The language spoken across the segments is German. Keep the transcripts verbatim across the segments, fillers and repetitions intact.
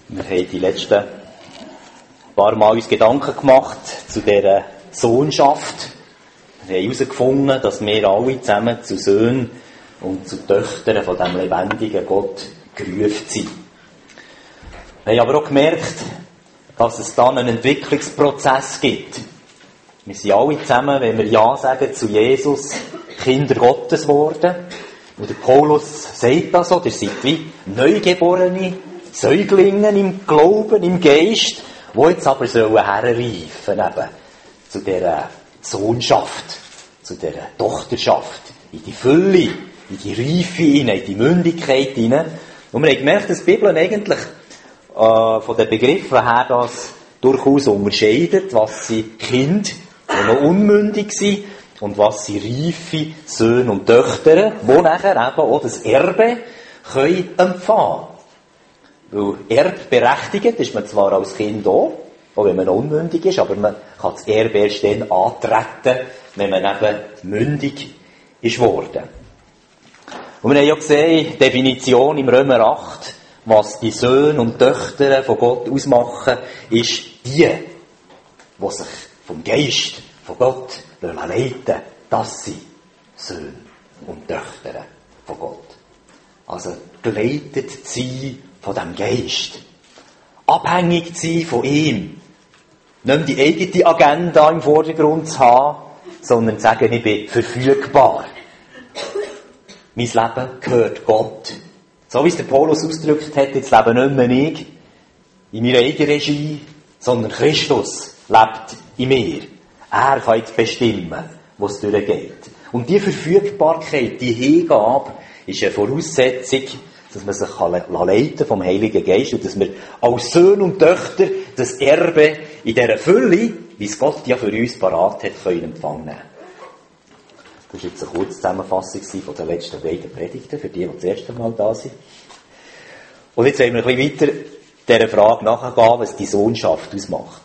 Wir haben die letzten paar Mal uns Gedanken gemacht zu dieser Sohnschaft. Wir haben herausgefunden, dass wir alle zusammen zu Söhnen und zu Töchtern von diesem lebendigen Gott gerufen sind. Wir haben aber auch gemerkt, dass es dann einen Entwicklungsprozess gibt. Wir sind alle zusammen, wenn wir Ja sagen zu Jesus, Kinder Gottes geworden. Und der Paulus sagt das so, ihr seid wie Neugeborene, Säuglinge im Glauben, im Geist, die jetzt aber herreifen sollen, zu dieser Sohnschaft, zu dieser Tochterschaft, in die Fülle, in die Reife hinein, in die Mündigkeit hinein. Und wir haben gemerkt, dass die Bibel eigentlich äh, von den Begriffen her das durchaus unterscheidet, was sind Kinder, die noch unmündig sind, und was sind reife Söhne und Töchter, die nachher eben auch das Erbe können empfangen. Weil erbberechtigt ist man zwar als Kind auch, auch wenn man unmündig ist, aber man kann das Erbe erst dann antreten, wenn man eben mündig ist worden. Und wir haben ja gesehen, die Definition im Römer acht, was die Söhne und Töchter von Gott ausmachen, ist die, die sich vom Geist von Gott leiten, das sind Söhne und Töchter von Gott. Also geleitet zu sein von diesem Geist. Abhängig zu sein von ihm. Nicht die eigene Agenda im Vordergrund zu haben, sondern zu sagen, ich bin verfügbar. Mein Leben gehört Gott. So wie es der Paulus ausgedrückt hat, jetzt lebe nicht mehr ich in meiner eigenen Regie, sondern Christus lebt in mir. Er kann jetzt bestimmen, wo es durchgeht. Und diese Verfügbarkeit, die Hingabe, ist eine Voraussetzung, dass man sich leiten kann vom Heiligen Geist und dass wir als Söhne und Töchter das Erbe in dieser Fülle, wie es Gott ja für uns parat hat, können empfangen. Das war jetzt eine kurze Zusammenfassung von den letzten beiden Predigten, für die, die das erste Mal da sind. Und jetzt wollen wir ein bisschen weiter dieser Frage nachgehen, was die Sohnschaft ausmacht.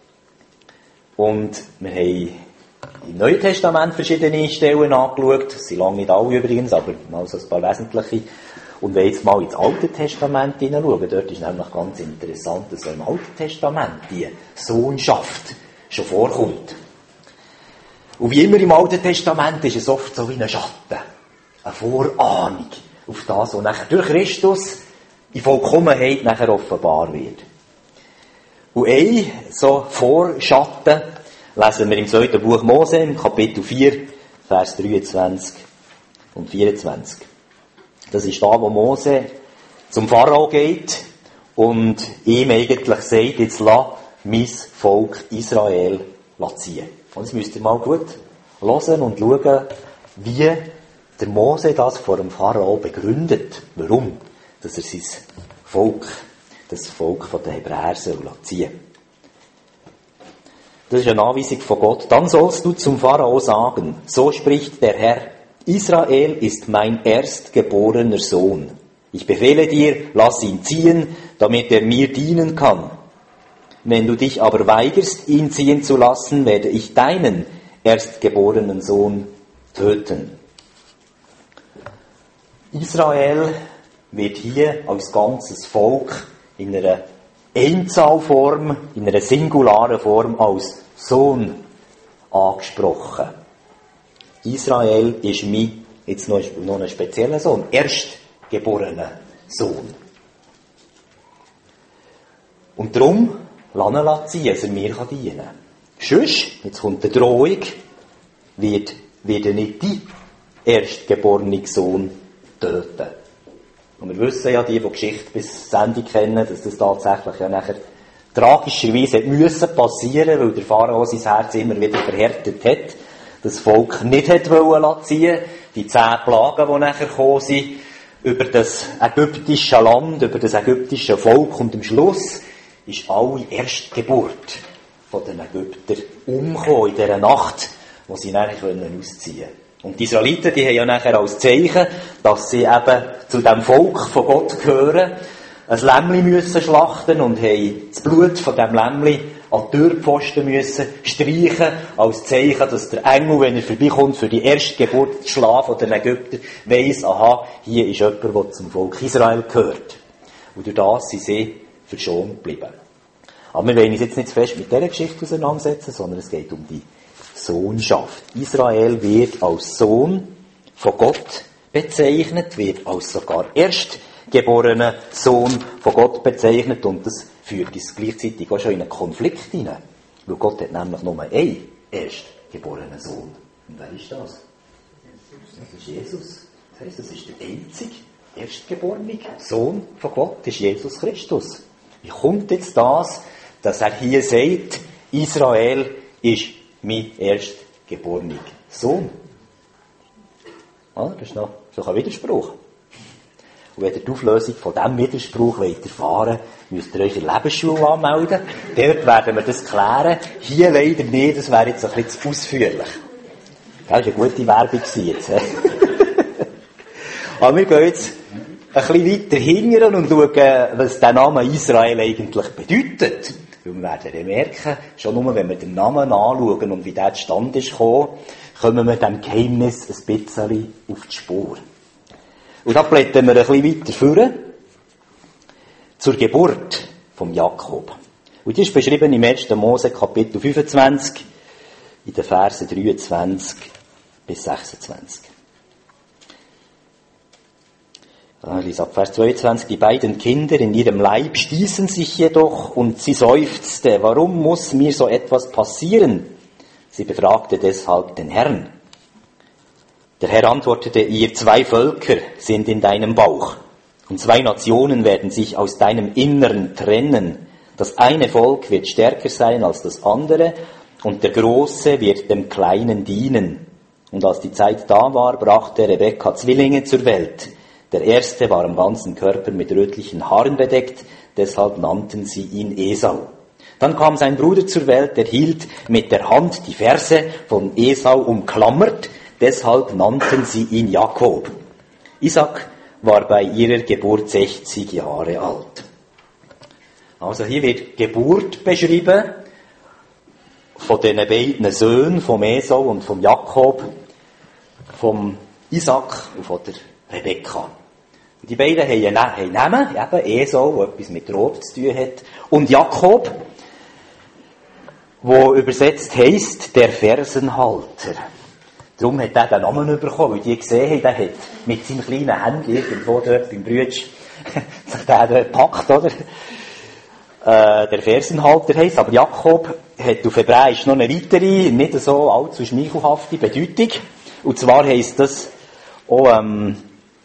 Und wir haben im Neuen Testament verschiedene Stellen angeschaut. Das sind lange nicht alle übrigens, aber mal so ein paar wesentliche. Und wenn wir jetzt mal ins Alte Testament hineinschauen, dort ist nämlich ganz interessant, dass im Alten Testament die Sohnschaft schon vorkommt. Und wie immer im Alten Testament ist es oft so wie ein Schatten, eine Vorahnung auf das, was nachher durch Christus in Vollkommenheit nachher offenbar wird. Und ein so Vorschatten lesen wir im zweiten Buch Mose, im Kapitel vier, Vers dreiundzwanzig und vierundzwanzig. Das ist da, wo Mose zum Pharao geht und ihm eigentlich sagt, jetzt lass mein Volk Israel ziehen. Und jetzt müsst ihr mal gut hören und schauen, wie der Mose das vor dem Pharao begründet. Warum? Dass er sein Volk, das Volk der Hebräer soll ziehen. Das ist eine Anweisung von Gott. Dann sollst du zum Pharao sagen, so spricht der Herr, Israel ist mein erstgeborener Sohn. Ich befehle dir, lass ihn ziehen, damit er mir dienen kann. Wenn du dich aber weigerst, ihn ziehen zu lassen, werde ich deinen erstgeborenen Sohn töten. Israel wird hier als ganzes Volk in einer Einzahlform, in einer singularen Form als Sohn angesprochen. Israel ist mein, jetzt noch ein spezieller Sohn, erstgeborener Sohn. Und darum lassen ihn ziehen, dass er mir dienen kann. Sonst, jetzt kommt die Drohung, wird, wird er nicht die erstgeborene Sohn töten. Und wir wissen ja, die, die Geschichte bis zum Ende kennen, dass das tatsächlich ja nachher tragischerweise müssen passieren, weil der Pharao sein Herz immer wieder verhärtet hat, das Volk nicht hat wollen ziehen, die zehn Plagen, die nachher gekommen sind, über das ägyptische Land, über das ägyptische Volk, und am Schluss ist alle Erstgeburt von den Ägyptern umgekommen in dieser Nacht, wo sie nachher ausziehen können. Und die Israeliten, die haben ja nachher als Zeichen, dass sie eben zu dem Volk von Gott gehören, ein Lämmli müssen schlachten und haben das Blut von dem Lämmli an die Türpfosten müssen streichen, als Zeichen, dass der Engel, wenn er vorbeikommt, für die Erstgeburt schlafen der Ägypter, weiss, aha, hier ist jemand, der zum Volk Israel gehört. Und durch das sind sie verschont geblieben. Aber wir wollen uns jetzt nicht zu fest mit dieser Geschichte auseinandersetzen, sondern es geht um die Sohnschaft. Israel wird als Sohn von Gott bezeichnet, wird als sogar erstgeborener Sohn von Gott bezeichnet, und das führt uns gleichzeitig auch schon in einen Konflikt hinein. Weil Gott hat nämlich nur einen erstgeborenen Sohn. Und wer ist das? Das ist Jesus. Das heisst, das ist der einzige erstgeborene Sohn von Gott, das ist Jesus Christus. Wie kommt jetzt das, dass er hier sagt, Israel ist mein erstgeborener Sohn? Ja, das ist noch so ein Widerspruch. Und wenn ihr die Auflösung von diesem Widerspruch wollt erfahren, müsst ihr euch in der Lebensschule anmelden. Dort werden wir das klären. Hier leider nicht, das wäre jetzt ein bisschen zu ausführlich. Das war eine gute Werbung jetzt. Aber wir gehen jetzt ein bisschen weiter hingern und schauen, was der Name Israel eigentlich bedeutet. Weil wir werden merken, schon nur wenn wir den Namen anschauen und wie der zustande ist gekommen, kommen wir dem Geheimnis ein bisschen auf die Spur. Und da blättern wir ein bisschen weiter vor zur Geburt von Jakob. Und die ist beschrieben im ersten Mose Kapitel fünfundzwanzig, in den Versen dreiundzwanzig bis sechsundzwanzig. Ich lese ab Vers zweiundzwanzig. Die beiden Kinder in ihrem Leib stießen sich jedoch, und sie seufzte: Warum muss mir so etwas passieren? Sie befragte deshalb den Herrn. Der Herr antwortete ihr: Zwei Völker sind in deinem Bauch, und zwei Nationen werden sich aus deinem Innern trennen. Das eine Volk wird stärker sein als das andere, und der Große wird dem Kleinen dienen. Und als die Zeit da war, brachte Rebekka Zwillinge zur Welt. Der erste war am ganzen Körper mit rötlichen Haaren bedeckt, deshalb nannten sie ihn Esau. Dann kam sein Bruder zur Welt, der hielt mit der Hand die Ferse von Esau umklammert, deshalb nannten sie ihn Jakob. Isaac war bei ihrer Geburt sechzig Jahre alt. Also hier wird Geburt beschrieben von den beiden Söhnen, vom Esau und vom Jakob, vom Isaac und von der Rebekka. Die beiden haben Namen, eben Esau, der etwas mit Rot zu tun hat, und Jakob, wo übersetzt heisst, der Fersenhalter. Darum hat er den Namen bekommen, weil die gesehen haben, der hat mit seinem kleinen Händchen irgendwo dort beim Brütsch sich der dort gepackt, oder? Äh, der Fersenhalter heisst, aber Jakob hat auf Hebräisch noch eine weitere, nicht so allzu schmeichelhafte Bedeutung. Und zwar heisst das auch, ähm,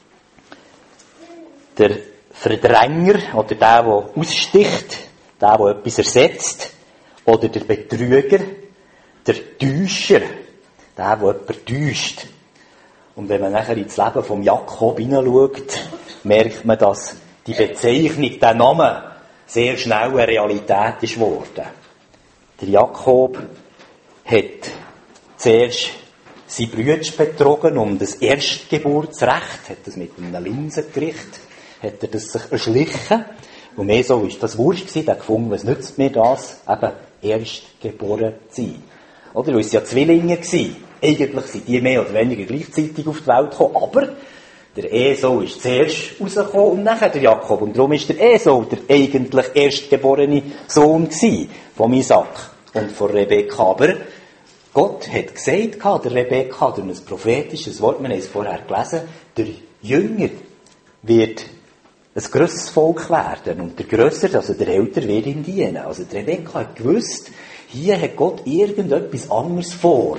der Verdränger, oder der, der aussticht, der, der etwas ersetzt, oder der Betrüger, der Täuscher, der, der jemanden täuscht. Und wenn man nachher ins Leben von Jakob hineinschaut, merkt man, dass die Bezeichnung, der Name, sehr schnell eine Realität ist geworden. Der Jakob hat zuerst seinen Bruder betrogen um das Erstgeburtsrecht, hat das mit einem Linsengericht, hat er das sich erschlichen. Und Esau war das wurscht gewesen, der gefunden, was nützt mir das, eben erstgeboren zu sein. Oder, weil es ja Zwillinge waren. Eigentlich sind die mehr oder weniger gleichzeitig auf die Welt gekommen, aber der Esau ist zuerst rausgekommen und nachher der Jakob. Und darum ist der Esau der eigentlich erstgeborene Sohn gewesen, vom Isaac und von Rebekka. Aber Gott hat gesagt, der Rebekka, durch ein prophetisches Wort, wir haben es vorher gelesen, der Jünger wird ein grosses Volk werden. Und der Grösser, also der Älter, wird ihn dienen. Also die Rebekka hat gewusst, hier hat Gott irgendetwas anderes vor.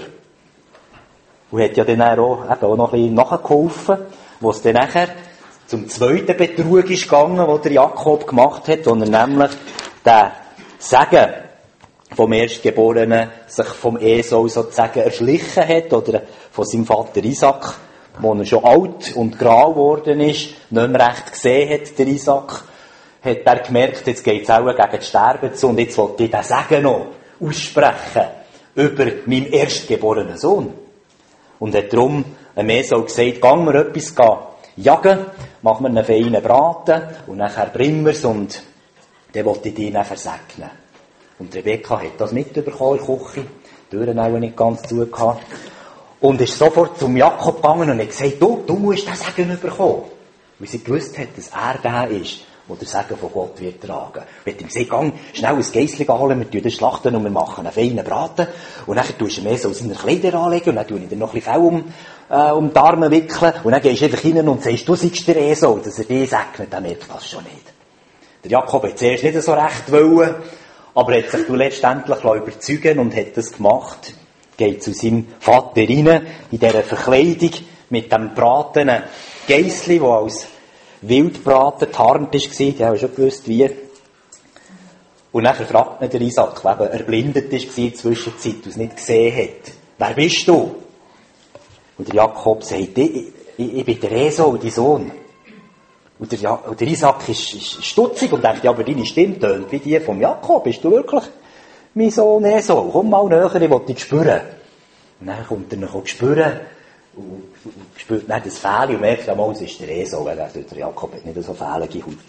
Und hat ja dann auch, eben auch noch ein bisschen nachgeholfen, wo es dann nachher zum zweiten Betrug ist gegangen, den der Jakob gemacht hat, wo er nämlich den Segen vom Erstgeborenen sich vom Esau sozusagen erschlichen hat, oder von seinem Vater Isaac, wo er schon alt und grau geworden ist, nicht mehr recht gesehen hat, der Isaac, hat er gemerkt, jetzt geht es auch gegen das Sterben zu, und jetzt wollte ich den Segen noch aussprechen über meinen erstgeborenen Sohn. Und hat darum einem Esau gesagt, gehen wir etwas jagen, machen wir einen feinen Braten, und nachher bringen wir es, und dann wollte ich dich nachher segnen. Und Rebekka hat das mitbekommen in der Küche, die Türen auch nicht ganz zu gehabt, und ist sofort zum Jakob gegangen und hat gesagt, du, du musst den Segen bekommen. Weil sie gewusst hat, dass er der ist, der der Segen von Gott wird tragen. Und hat ihm gesagt, gang schnell ein Geissli holen, wir tun das schlachten und wir machen einen feinen Braten. Und dann tust du mehr so seine Kleider anlegen und dann tue ich dir noch ein bisschen Fell um, äh, um die Arme wickeln. Und dann gehst du einfach rein und sagst, du seist der Esau, dass er dich segnet, dann merkt das schon nicht. Der Jakob hat zuerst nicht so recht wollen, aber hat sich letztendlich überzeugen und hat das gemacht. Geht zu seinem Vater rein, in dieser Verkleidung, mit dem bratenen Geissli, der als Wildbraten getarnt war, die haben schon gewusst, wie. Und dann fragt ihn der Isaac, der eben erblindet war in der Zwischenzeit und es nicht gesehen hat. Wer bist du? Und der Jakob sagt, ich, ich, ich bin der Esau, dein Sohn. Und der, ja, und der Isaac ist, ist stutzig und denkt, ja, aber deine Stimme tönt wie die vom Jakob. Bist du wirklich mein Sohn Esau? Komm mal näher, ich will dich spüren. Und dann kommt er noch spüren und, und spürt dann das Fähli und merkt, einmal, es ist der Esau, weil der Jakob hat nicht so fählige Haut.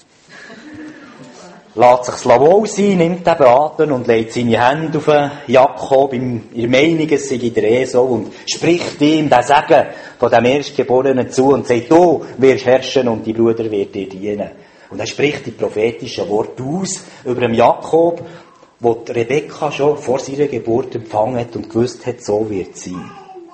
Lässt sich's wohl sein, nimmt eben Atem und legt seine Hände auf den Jakob in der Meinung, es sei der Esau und spricht ihm den Segen von dem Erstgeborenen zu und sagt, du wirst herrschen und die Brüder werden dir dienen. Und er spricht die prophetischen Worte aus über den Jakob, wo die Rebekka schon vor seiner Geburt empfangen hat und gewusst hat, so wird es sein.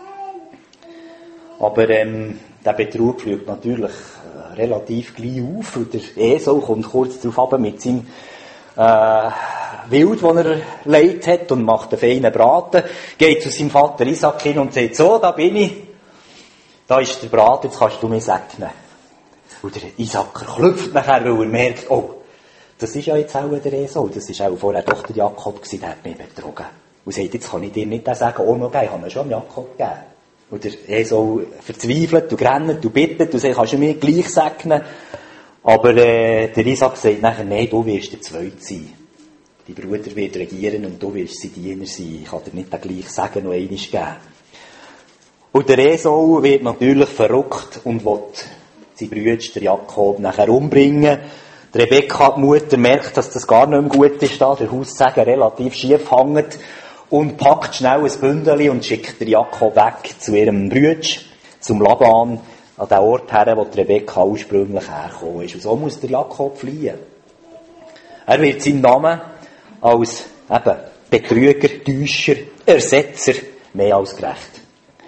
Aber ähm, der Betrug fliegt natürlich äh, relativ gleich auf und der Esau kommt kurz darauf ab mit seinem äh, Wild, das er leidet hat und macht einen feinen Braten, geht zu seinem Vater Isaac hin und sagt, so, da bin ich, da ist der Braten, jetzt kannst du mir segnen. Und der Isaac klopft nachher, weil er merkt, oh, das ist ja jetzt auch der Esau, das ist auch vorher doch der Jakob gewesen, der hat mich betrogen. Und sagt, jetzt kann ich dir nicht sagen, oh, noch geben, ich habe mir schon Jakob gegeben. Und der Esau verzweifelt, du rennt, du bittet, du sagst, kannst du mir gleich segnen. Aber äh, der Isaac sagt nachher, nein, du wirst der Zweite sein. Die Brüder wird regieren und du wirst sie Diener sein. Ich kann dir nicht den gleichen Segen noch einmal geben. Und der Esau wird natürlich verrückt und will seinen Brüder, der Jakob, nachher umbringen. Die Rebekka, die Mutter, merkt, dass das gar nicht mehr gut ist, da der Haussegen relativ schief hängt. Und packt schnell ein Bündeli und schickt den Jakob weg zu ihrem Bruder, zum Laban, an den Ort her, wo die Rebekka ursprünglich hergekommen ist. Und so muss der Jakob fliehen. Er wird seinen Namen als eben Betrüger, Täuscher, Ersetzer mehr als gerecht.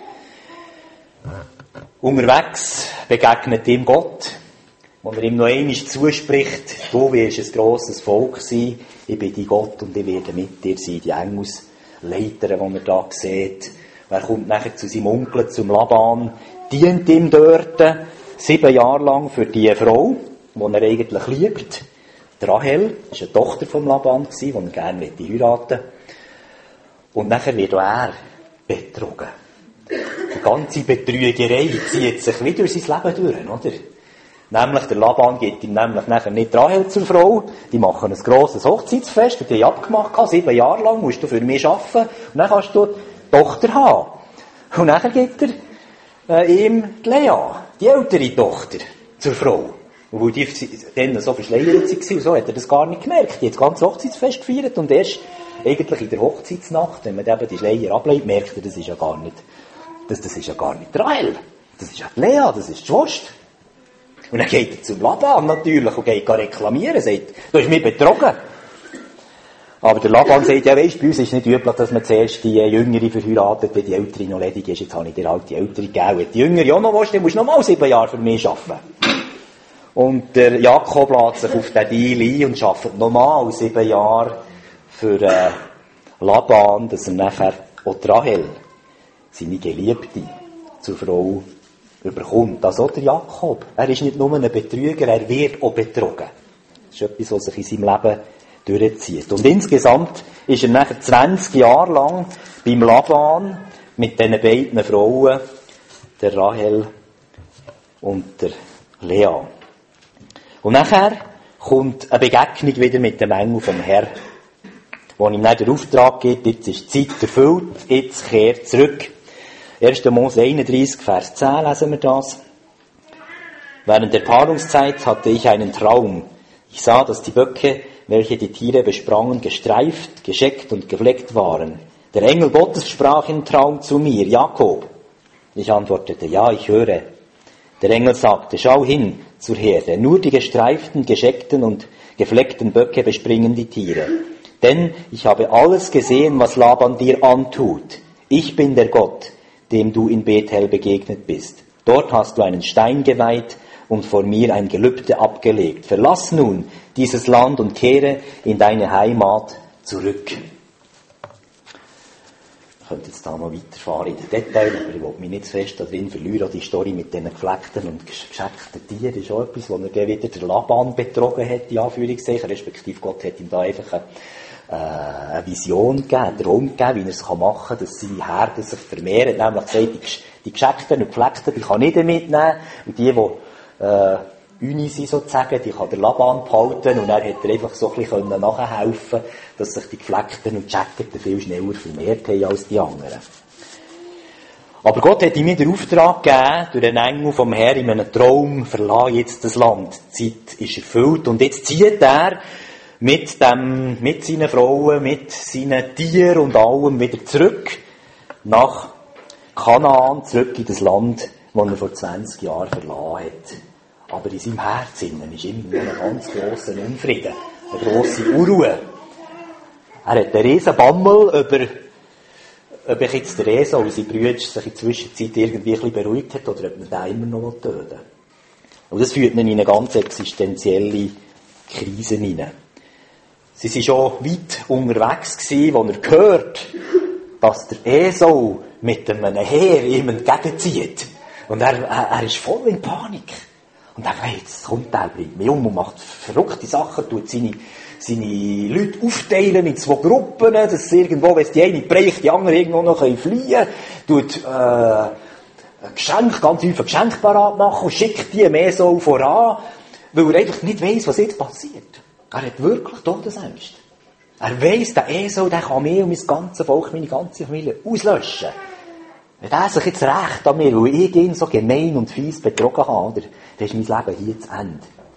Unterwegs begegnet ihm Gott, wo er ihm noch einmal zuspricht, du wirst ein grosses Volk sein, ich bin dein Gott und ich werde mit dir sein, die Engels. Leiter, die man da sieht. Er kommt nachher zu seinem Onkel, zum Laban, dient ihm dort sieben Jahre lang für die Frau, die er eigentlich liebt. Die Rahel, das war eine Tochter vom Laban, die er gerne heiraten wollte. Und nachher wird auch er betrogen. Die ganze Betrügerei zieht sich wieder durch sein Leben durch, oder? Nämlich, der Laban gibt ihm nämlich nachher nicht Rahel zur Frau. Die machen ein grosses Hochzeitsfest und die haben abgemacht, sieben Jahre lang musst du für mich arbeiten und dann kannst du die Tochter haben. Und nachher gibt er äh, ihm die Lea, die ältere Tochter, zur Frau. Und weil die dann so verschleiert waren, so hat er das gar nicht gemerkt. Die hat das ganze Hochzeitsfest gefeiert und erst eigentlich in der Hochzeitsnacht, wenn man eben die Schleier ablegt, merkt er, das ist ja gar nicht, das, das ist ja gar nicht Rahel. Das ist ja die Lea, das ist die Schwester. Und dann geht er zum Laban natürlich und geht reklamieren, sagt, du hast mich betrogen. Aber der Laban sagt, ja weisst, bei uns ist nicht üblich, dass man zuerst die Jüngere verheiratet, wenn die Ältere noch ledig ist. Jetzt habe ich dir halt die Ältere gegeben. Wenn die Jüngere auch noch willst, dann musst du noch mal sieben Jahre für mich arbeiten. Und der Jakob lässt sich auf den Deal ein und arbeitet noch mal sieben Jahre für äh, Laban, dass er nachher auch die Rahel, seine Geliebte, zur Frau überkommt. Also der Jakob. Er ist nicht nur ein Betrüger, er wird auch betrogen. Das ist etwas, was sich in seinem Leben durchzieht. Und insgesamt ist er nachher zwanzig Jahre lang beim Laban mit diesen beiden Frauen, der Rahel und der Lea. Und nachher kommt eine Begegnung wieder mit dem Engel vom Herrn, wo ihm dann der Auftrag gibt, jetzt ist die Zeit erfüllt, jetzt kehrt zurück. erster Mose einunddreißig, Vers zehn lesen wir das. Während der Paarungszeit hatte ich einen Traum. Ich sah, dass die Böcke, welche die Tiere besprangen, gestreift, gescheckt und gefleckt waren. Der Engel Gottes sprach im Traum zu mir, Jakob. Ich antwortete, ja, ich höre. Der Engel sagte, schau hin, zur Herde. Nur die gestreiften, gescheckten und gefleckten Böcke bespringen die Tiere. Denn ich habe alles gesehen, was Laban dir antut. Ich bin der Gott, dem du in Bethel begegnet bist. Dort hast du einen Stein geweiht und vor mir ein Gelübde abgelegt. Verlass nun dieses Land und kehre in deine Heimat zurück. Ich könnte jetzt da noch weiterfahren in den Details, aber ich will mich nicht zu fest darin verlieren. Die Story mit diesen gefleckten und gescheckten Tieren ist auch etwas, wo er dann wieder der Laban betrogen hat, in Anführungszeichen. Respektive Gott hat ihm da einfach eine, äh, eine Vision gegeben, einen Traum gegeben, wie er es machen kann, dass seine Herden sich vermehren. Nämlich gesagt, die, die gescheckten und gefleckten, die kann ich nicht mitnehmen. Und die, die äh, Uni sind sozusagen, die kann der Laban behalten. Und dann hat er einfach so ein bisschen nachhelfen können, dass sich die Gefleckten und Jacketen viel schneller vermehrt haben als die anderen. Aber Gott hat ihm den Auftrag gegeben, durch den Engel vom Herrn in einem Traum, verlass jetzt das Land. Die Zeit ist erfüllt und jetzt zieht er mit dem, mit seinen Frauen, mit seinen Tieren und allem wieder zurück nach Kanaan, zurück in das Land, das er vor zwanzig Jahren verlassen hat. Aber in seinem Herzen ist immer noch ein ganz grosser Unfrieden, eine grosse Unruhe. Er hat einen riesen Bammel über, ob ich jetzt der Esau und seine Brüder sich in der Zwischenzeit irgendwie ein bisschen beruhigt hat oder ob man den immer noch töten will. Und das führt ihn in eine ganz existenzielle Krise hinein. Sie waren schon weit unterwegs gewesen, als er gehört, dass der Esau mit einem Heer ihm entgegenzieht. Und er, er, er ist voll in Panik. Und er weiß, jetzt kommt der, bringt mich um und macht verrückte Sachen, tut seine, seine Leute aufteilen in zwei Gruppen, dass irgendwo, wenn es die eine bricht, die andere irgendwo noch fliehen können, tut, äh, ein Geschenk, ganz häufig ein Geschenk parat machen und schickt die mehr so voran, weil er einfach nicht weiss, was jetzt passiert. Er hat wirklich Todesängste. Er weiss, der Esau, der kann mir und mein ganzes Volk, meine ganze Familie auslöschen. Wenn er sich jetzt rächt an mir, weil ich ihn so gemein und fies betrogen habe, dann ist mein Leben hier zu Ende.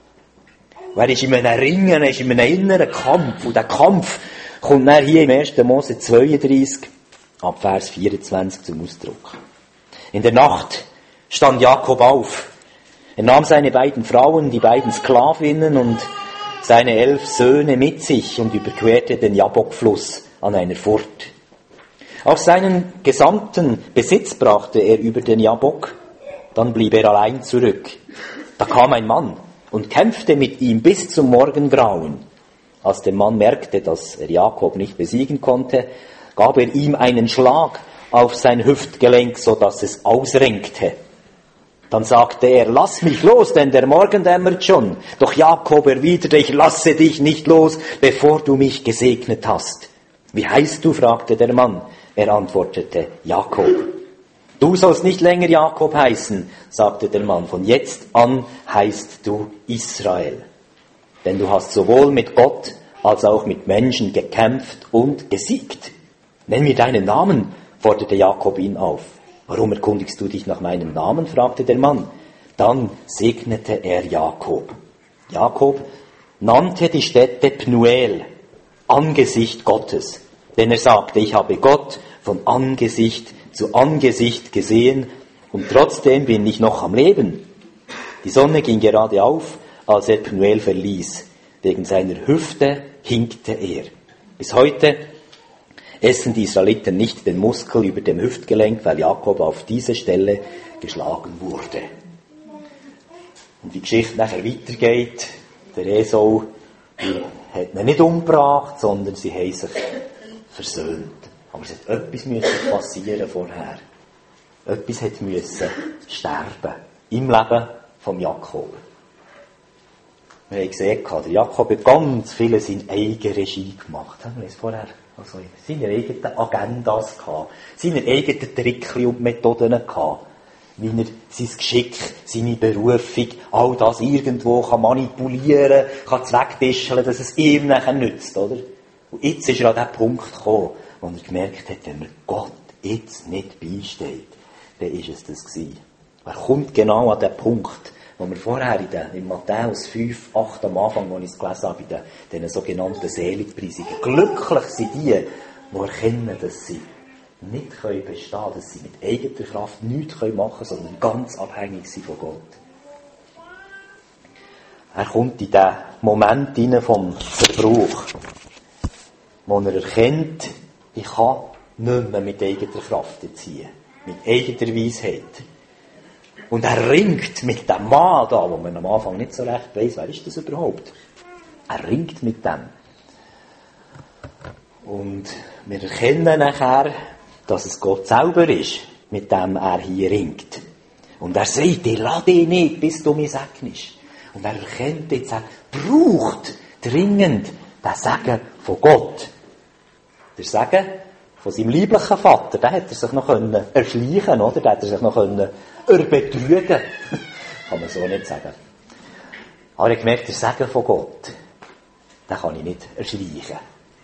Und er ist in einem Ringen, er ist in einem inneren Kampf. Und der Kampf kommt dann hier im ersten Mose zweiunddreißig, ab Vers vierundzwanzig zum Ausdruck. In der Nacht stand Jakob auf. Er nahm seine beiden Frauen, die beiden Sklavinnen und seine elf Söhne mit sich und überquerte den Jabbokfluss an einer Furt. Auch seinen gesamten Besitz brachte er über den Jabbok, dann blieb er allein zurück. Da kam ein Mann und kämpfte mit ihm bis zum Morgengrauen. Als der Mann merkte, dass er Jakob nicht besiegen konnte, gab er ihm einen Schlag auf sein Hüftgelenk, so dass es ausrenkte. Dann sagte er, lass mich los, denn der Morgen dämmert schon. Doch Jakob erwiderte, ich lasse dich nicht los, bevor du mich gesegnet hast. Wie heißt du? Fragte der Mann. Er antwortete, Jakob. Du sollst nicht länger Jakob heißen, sagte der Mann. Von jetzt an heißt du Israel. Denn du hast sowohl mit Gott als auch mit Menschen gekämpft und gesiegt. Nenn mir deinen Namen, forderte Jakob ihn auf. Warum erkundigst du dich nach meinem Namen? Fragte der Mann. Dann segnete er Jakob. Jakob nannte die Stätte Pnuel, Angesicht Gottes. Denn er sagte, ich habe Gott von Angesicht zu Angesicht gesehen und trotzdem bin ich noch am Leben. Die Sonne ging gerade auf, als er Pnuel verließ. Wegen seiner Hüfte hinkte er. Bis heute essen die Israeliten nicht den Muskel über dem Hüftgelenk, weil Jakob auf diese Stelle geschlagen wurde. Und die Geschichte nachher weitergeht, der Esau hat ihn nicht umgebracht, sondern sie haben sich versöhnt. Aber es hat etwas müssen passieren vorher. Etwas hat müssen sterben. Im Leben von Jakob. Wir haben gesehen, der Jakob hat ganz viele seine eigene Regie gemacht. Haben wir es vorher, also seine eigenen Agendas gehabt, seine eigenen Trickchen und Methoden gehabt. Wie er sein Geschick, seine Berufung, all das irgendwo kann manipulieren, kann zwecktischeln, dass es ihm nachher nützt, oder? Und jetzt ist er an den Punkt gekommen, wo er gemerkt hat, wenn mir Gott jetzt nicht beisteht, dann ist es das gewesen. Er kommt genau an den Punkt, wo wir vorher in, den, in Matthäus fünf, acht am Anfang, wo ich es gelesen habe, bei den, den sogenannten Seligpreisungen. Glücklich sind die, die erkennen, dass sie nicht können bestehen können, dass sie mit eigener Kraft nichts machen können, sondern ganz abhängig sind von Gott. Er kommt in den Moment hinein vom Zerbruch, wo er erkennt, ich kann nicht mehr mit eigener Kraft ziehen, mit eigener Weisheit. Und er ringt mit dem Mann da, wo man am Anfang nicht so recht weiss, wer ist das überhaupt? Er ringt mit dem. Und wir erkennen nachher, dass es Gott selber ist, mit dem er hier ringt. Und er sagt, ich lasse dich nicht, bis du mich segnest. Und er erkennt jetzt, er braucht dringend den Segen von Gott. Der Segen von seinem lieblichen Vater, den hätte er sich noch erschleichen, oder? Den hätte er sich noch erbetrügen. Kann man so nicht sagen. Aber er gemerkt, der Segen von Gott, den kann ich nicht erschleichen.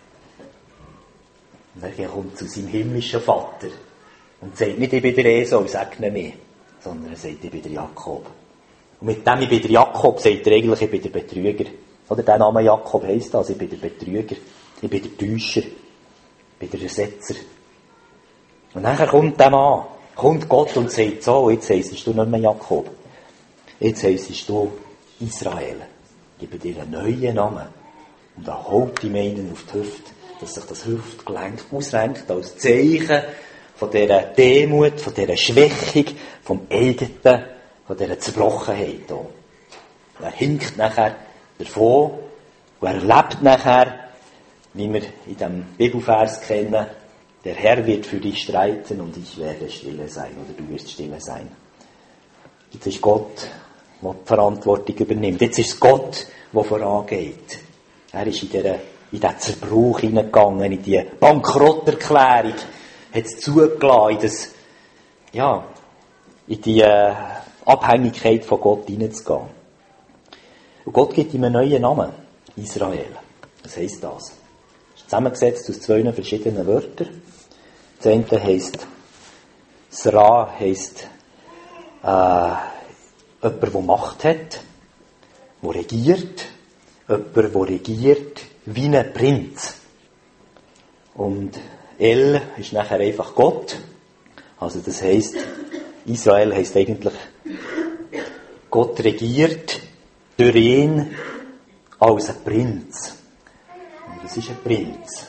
Und er kommt zu seinem himmlischen Vater und sagt nicht, ich bin der Esau, segne mich, sondern er sagt, ich bin der Jakob. Und mit dem, ich bin der Jakob, sagt er eigentlich, ich bin der Betrüger. Oder der Name Jakob heisst das, ich bin der Betrüger, ich bin der Täuscher, ich bin der Ersetzer. Und nachher kommt der Mann, kommt Gott und sagt so, jetzt heissest du nicht mehr Jakob, jetzt heissest du Israel. Ich gebe dir einen neuen Namen. Und er holt ihm einen auf die Hüfte, dass sich das Hüftgelenk ausrenkt als Zeichen von dieser Demut, von dieser Schwächung, vom eigenen, von dieser Zerbrochenheit. Er hinkt nachher davon und er erlebt nachher, wie wir in diesem Bibelvers kennen, der Herr wird für dich streiten und ich werde stille sein, oder du wirst stille sein. Jetzt ist Gott, der die Verantwortung übernimmt. Jetzt ist es Gott, der vorangeht. Er ist in, dieser, in diesen Zerbruch hineingegangen, in die Bankrotterklärung, hat es zugelassen, in, das, ja, in die äh, Abhängigkeit von Gott hineinzugehen. Und Gott gibt ihm einen neuen Namen, Israel. Was heisst das? Es ist zusammengesetzt aus zwei verschiedenen Wörtern. Das eine heisst, Sra heisst, äh, jemand, der Macht hat, der regiert, jemand, der regiert wie ein Prinz. Und El ist nachher einfach Gott. Also das heisst, Israel heisst eigentlich, Gott regiert durch ihn als ein Prinz. Und was ist ein Prinz?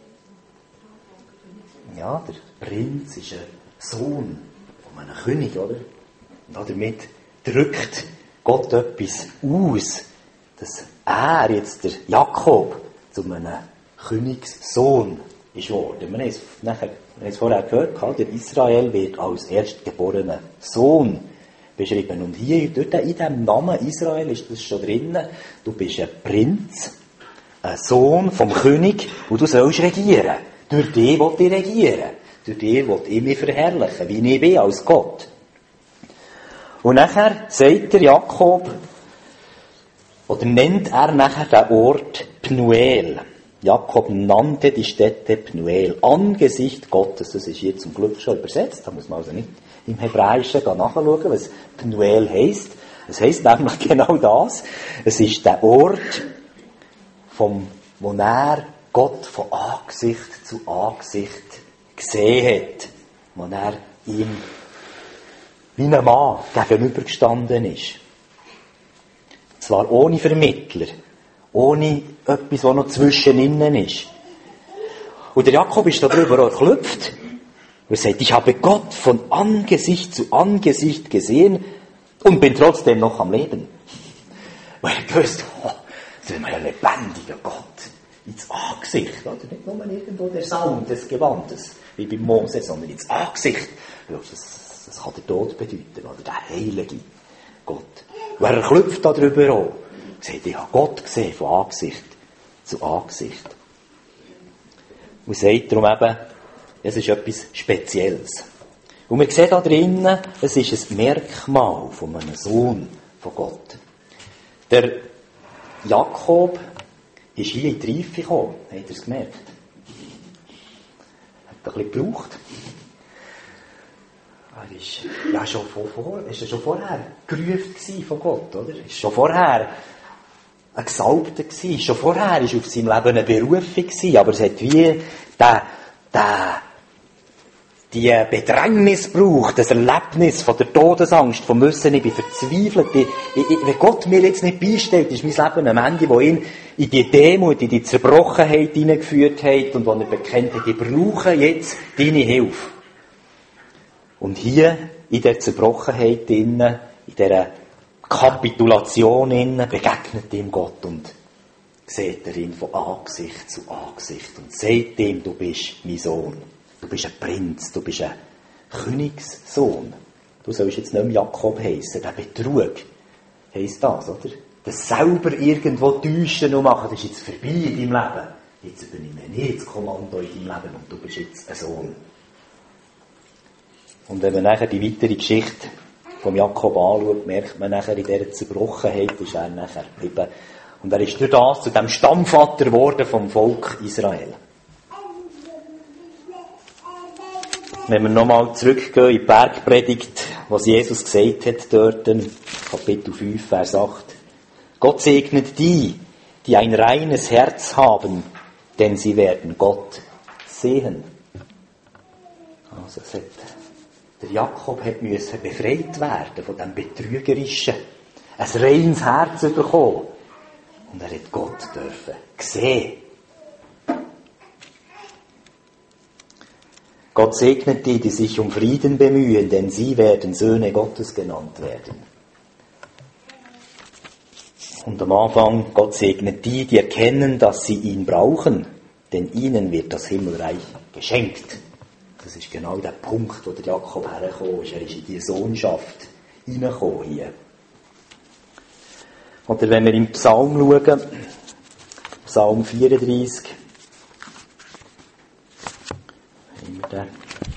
Ja, der Prinz ist ein Sohn von einem König, oder? Und damit drückt Gott etwas aus, dass er jetzt, der Jakob, zu einem Königssohn ist geworden. Wir haben es, nachher, wir haben es vorher gehört, der Israel wird als erstgeborener Sohn beschrieben. Und hier, dort in diesem Namen Israel ist das schon drin. Du bist ein Prinz, ein Sohn vom König, und du sollst regieren. Durch den will ich regieren. Durch den will ich mich verherrlichen, wie ich bin als Gott. Und nachher sagt der Jakob, oder nennt er nachher den Ort Pnuel. Jakob nannte die Stätte Pnuel, Angesicht Gottes. Das ist hier zum Glück schon übersetzt. Da muss man also nicht im Hebräischen nachschauen, was Pnuel heisst. Es heisst nämlich genau das. Es ist der Ort, vom, wo er Gott von Angesicht zu Angesicht gesehen hat. Wo er ihm wie ein Mann gegenübergestanden ist. Zwar ohne Vermittler, ohne etwas, was noch zwischen ihnen ist. Und der Jakob ist darüber erklüpft und sagt, ich habe Gott von Angesicht zu Angesicht gesehen und bin trotzdem noch am Leben. Weil er gewusst, oh, das ist ein lebendiger Gott. Ins Angesicht, oder? Nicht nur irgendwo der Saum des Gewandes, wie bei Mose, sondern ins Angesicht. Ja, das, das kann der Tod bedeuten, oder der heilige Gott. Und er klopft darüber auch. Er sagt, ich habe Gott gesehen, von Angesicht zu Angesicht. Und sagt darum eben, es ist etwas Spezielles. Und wir sehen da drinnen, es ist ein Merkmal von einem Sohn von Gott. Der Jakob ist hier in die Reife gekommen. Habt ihr es gemerkt? Hat ein bisschen gebraucht. Er ist ja schon, vor, ist ja schon vorher gerufen von Gott, oder? Er ist schon vorher ein Gesalbter gewesen. Schon vorher war auf seinem Leben eine Berufung gewesen. Aber es hat wie den, den, die Bedrängnis braucht, das Erlebnis von der Todesangst, vom Wissen, ich bin verzweifelt. Ich, ich, wenn Gott mir jetzt nicht beisteht, ist mein Leben am Ende, wo ihn in die Demut, in die Zerbrochenheit hineingeführt hat und wo er bekennt hat, ich brauche jetzt deine Hilfe. Und hier, in der Zerbrochenheit, in dieser Kapitulation, begegnet ihm Gott und sieht er ihn von Angesicht zu Angesicht und sagt ihm, du bist mein Sohn. Du bist ein Prinz, du bist ein Königssohn. Du sollst jetzt nicht mehr Jakob heissen. Der Betrug heisst das, oder? Das selber irgendwo täuschen und machen, das ist jetzt vorbei in deinem Leben. Jetzt übernehme ich das Kommando in deinem Leben und du bist jetzt ein Sohn. Und wenn man nachher die weitere Geschichte vom Jakob anschaut, merkt man nachher, in dieser Zerbrochenheit ist er nachher geblieben. Und er ist durch das zu dem Stammvater geworden vom Volk Israel. Wenn wir nochmal zurückgehen in die Bergpredigt, was Jesus gesagt hat dort, Kapitel fünf, Vers acht. Gott segnet die, die ein reines Herz haben, denn sie werden Gott sehen. Also es hat, der Jakob hat müssen befreit werden von dem Betrügerischen, ein reines Herz bekommen. Und er hat Gott dürfen sehen. Gott segnet die, die sich um Frieden bemühen, denn sie werden Söhne Gottes genannt werden. Und am Anfang, Gott segnet die, die erkennen, dass sie ihn brauchen, denn ihnen wird das Himmelreich geschenkt. Das ist genau der Punkt, wo der Jakob hergekommen ist. Er ist in die Sohnschaft hineingekommen hier. Oder wenn wir im Psalm schauen, Psalm vierunddreissig, haben wir den.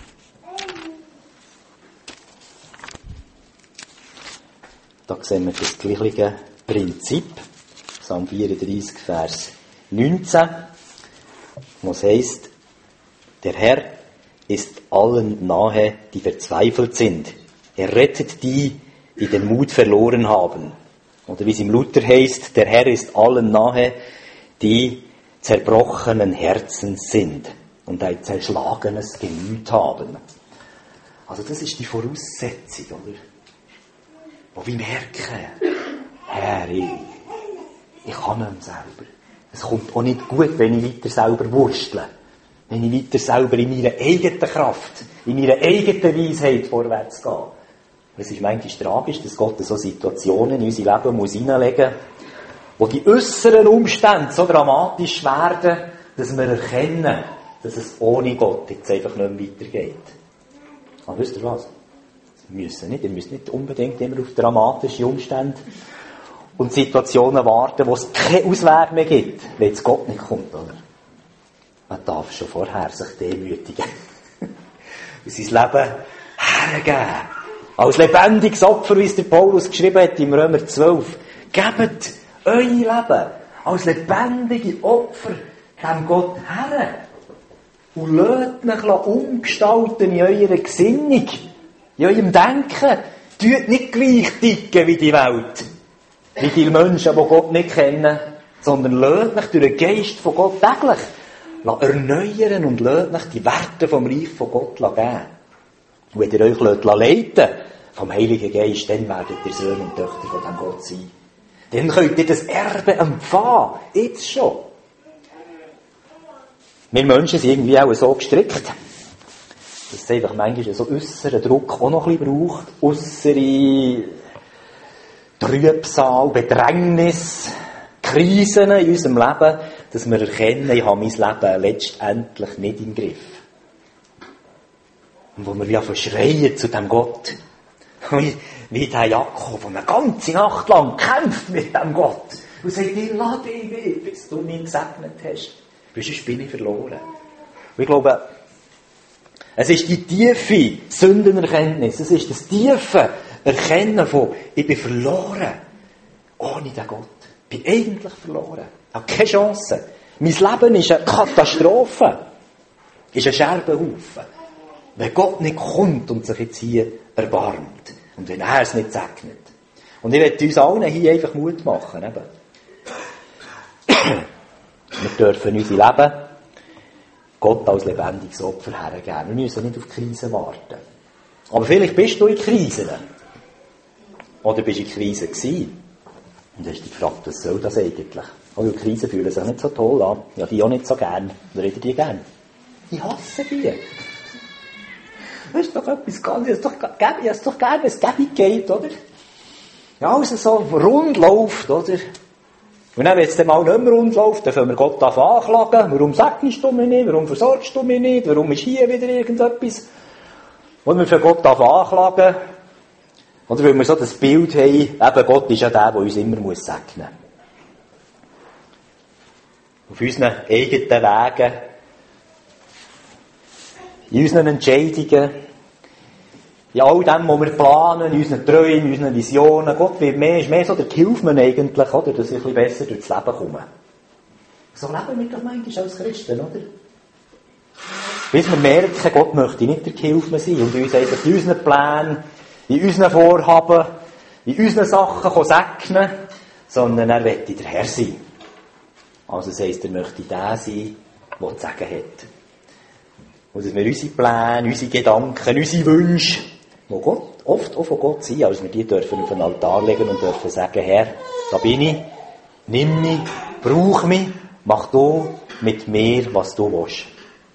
Da sehen wir das gleiche Prinzip. Psalm vierunddreissig, Vers neunzehn, was heisst, der Herr ist allen nahe, die verzweifelt sind. Er rettet die, die den Mut verloren haben. Oder wie es im Luther heißt, der Herr ist allen nahe, die zerbrochenen Herzen sind und ein zerschlagenes Gemüt haben. Also das ist die Voraussetzung, oder? Wo wir merken, Herr, ich, ich kann nicht mehr selber. Es kommt auch nicht gut, wenn ich weiter selber wurstle. Wenn ich weiter selber in meiner eigenen Kraft, in meiner eigenen Weisheit vorwärts gehe. Es ist manchmal tragisch, dass Gott so Situationen in unser Leben muss hineinlegen muss, wo die äußeren Umstände so dramatisch werden, dass wir erkennen, dass es ohne Gott jetzt einfach nicht mehr weitergeht. Aber wisst ihr was? Wir müssen nicht, ihr müsst nicht unbedingt immer auf dramatische Umstände und Situationen warten, wo es keinen Ausweg mehr gibt, wenn es Gott nicht kommt, oder? Man darf schon vorher sich demütigen und sein Leben hergeben. Als lebendiges Opfer, wie es der Paulus geschrieben hat im Römer zwölf. Gebt euer Leben als lebendige Opfer dem Gott her. Und lasst euch umgestalten in eurer Gesinnung, in eurem Denken. Tut nicht gleich ticken wie die Welt. Wie viele Menschen, die Gott nicht kennen, sondern lasst euch durch den Geist von Gott täglich erneuern und lasst euch die Werte vom Reich von Gott geben. Und wenn ihr euch leiten vom Heiligen Geist, dann werdet ihr Söhne und Töchter von dem Gott sein. Dann könnt ihr das Erbe empfangen. Jetzt schon. Wir Menschen sind irgendwie auch so gestrickt, dass es einfach manchmal so äußeren Druck auch noch ein bisschen braucht. Äußere Trübsal, Bedrängnis, Krisen in unserem Leben, dass wir erkennen, ich habe mein Leben letztendlich nicht im Griff. Und wo wir wie verschreien zu dem Gott. Wie, wie der Jakob, der eine ganze Nacht lang kämpft mit dem Gott. Und sagt, ich lass dich nicht, bis du mich gesegnet hast. Sonst bin ich verloren. Und ich glaube, es ist die tiefe Sündenerkenntnis. Es ist das tiefe Erkennen von, ich bin verloren. Ohne den Gott. Ich bin eigentlich verloren. Ich habe keine Chance. Mein Leben ist eine Katastrophe. Ist ein Scherbenhaufen. Wenn Gott nicht kommt und sich jetzt hier erbarmt. Und wenn er es nicht segnet. Und ich möchte uns allen hier einfach Mut machen. Eben. Wir dürfen unser Leben Gott als lebendiges Opfer hergeben. Wir müssen nicht auf Krisen warten. Aber vielleicht bist du in Krisen. Oder bist du in Krisen gewesen. Und hast dich gefragt, was soll das eigentlich? Also Krisen fühlen sich nicht so toll an. Ja, die auch nicht so gern. Oder reden die gern? Ich hasse die. Das ist doch etwas ganz, es ist doch, es ist doch gern, wenn es gäbig geht, oder? Ja, also so rund läuft, oder? Und dann, wenn es dann mal nicht mehr rund läuft, dann können wir Gott anklagen. Warum segnest du mich nicht? Warum versorgst du mich nicht? Warum ist hier wieder irgendetwas? Und wir können Gott anklagen. Oder weil wir so das Bild haben, eben Gott ist ja der, der uns immer muss segnen muss. Auf unseren eigenen Wegen, in unseren Entscheidungen, in all dem, was wir planen, in unseren Träumen, in unseren Visionen. Gott wird mehr, ist mehr so der Hilfsmann eigentlich, oder, dass ich ein bisschen besser durchs Leben komme. So leben wir doch manchmal als Christen, oder? Bis wir merken, Gott möchte nicht der Hilfsmann sein und uns einfach in unseren Plänen, in unseren Vorhaben, in unseren Sachen segnen, sondern er möchte der Herr sein. Also das heisst, er möchte der sein, der zu sagen hat. Und dass wir unsere Pläne, unsere Gedanken, unsere Wünsche, die Gott, oft auch von Gott sind, als wir die dürfen auf den Altar legen und dürfen sagen, Herr, da bin ich, nimm mich, brauch mich, mach du mit mir, was du willst.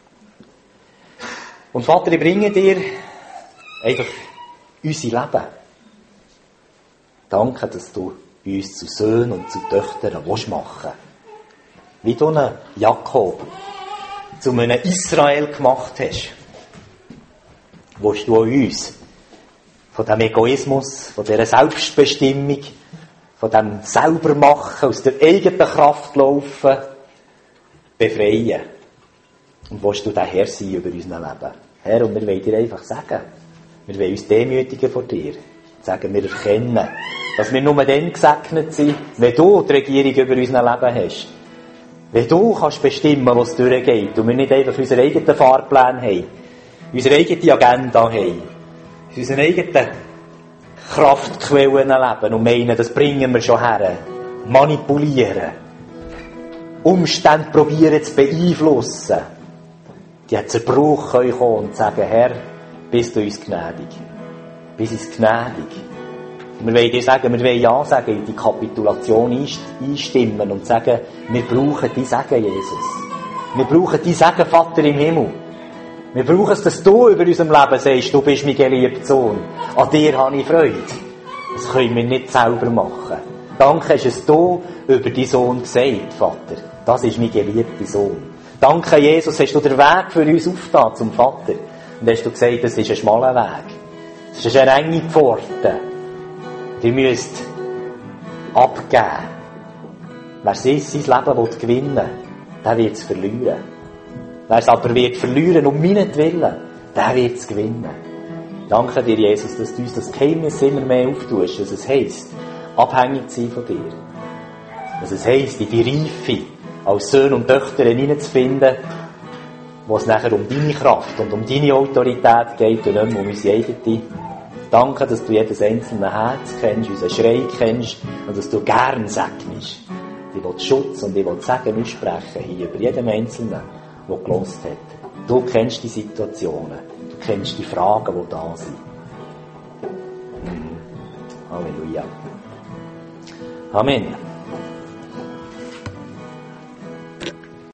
Und Vater, ich bringe dir einfach unser Leben. Danke, dass du uns zu Söhnen und zu Töchtern machen willst. Wie du einen Jakob zu einem Israel gemacht hast, willst du uns von diesem Egoismus, von dieser Selbstbestimmung, von diesem Selbermachen, aus der eigenen Kraft laufen, befreien. Und willst du der Herr sein über unser Leben. Herr, und wir wollen dir einfach sagen, wir wollen uns demütigen vor dir. Sagen, wir erkennen, dass wir nur dann gesegnet sind, wenn du die Regierung über unser Leben hast. Wenn du kannst bestimmen, was durchgeht und wir nicht einfach unseren eigenen Fahrplan haben, unsere eigene Agenda haben, unsere eigenen Kraftquellen leben und meinen, das bringen wir schon her. Manipulieren. Umstände probieren zu beeinflussen. Die Zerbruch können kommen und sagen, Herr, bist du uns gnädig. Bist uns gnädig. Wir wollen dir sagen, wir wollen Ja sagen, in die Kapitulation einstimmen und sagen, wir brauchen die Segen, Jesus. Wir brauchen die Segen, Vater im Himmel. Wir brauchen es, dass du über unserem Leben sagst, du bist mein geliebter Sohn. An dir habe ich Freude. Das können wir nicht selber machen. Danke hast es du über deinen Sohn gesagt, Vater. Das ist mein geliebter Sohn. Danke, Jesus, hast du den Weg für uns aufgetan zum Vater. Und hast du gesagt, das ist ein schmaler Weg. Das ist eine enge Pforte. Du müsst abgeben. Wer sein Leben gewinnen will, der wird es verlieren. Wer es aber wird verlieren um meinetwillen, der wird es gewinnen. Danke dir, Jesus, dass du uns das Geheimnis immer mehr auftust, dass es heisst, abhängig zu sein von dir. Dass es heisst, in die Reife als Söhne und Töchter hineinzufinden, wo es nachher um deine Kraft und um deine Autorität geht und nicht mehr um unsere eigene. Danke, dass du jedes einzelne Herz kennst, unseren Schrei kennst und dass du gern segnest. Ich will Schutz und ich will Segen aussprechen hier über jedem Einzelnen, der gelost hat. Du kennst die Situationen, du kennst die Fragen, die da sind. Halleluja. Amen.